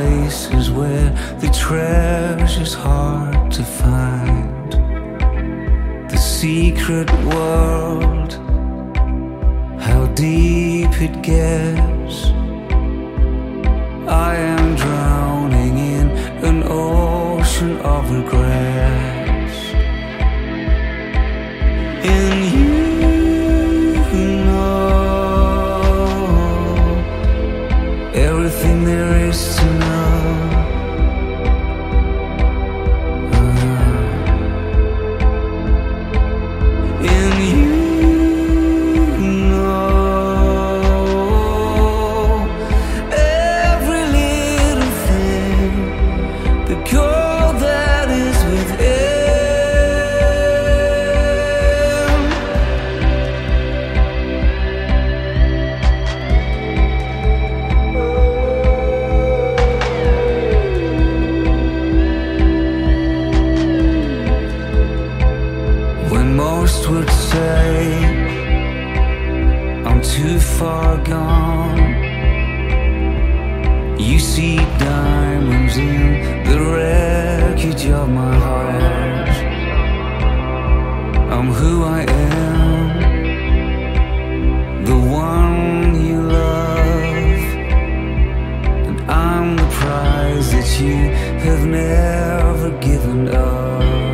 places where the treasure's hard to find. The secret world, how deep it gets. I am drowning in an ocean of regrets. And you know everything there is to know. And you know every little thing, the girl that is within. When most would say I'm too far gone, you see diamonds in the wreckage of my heart. I'm who I am, the one you love, and I'm the prize that you have never given up.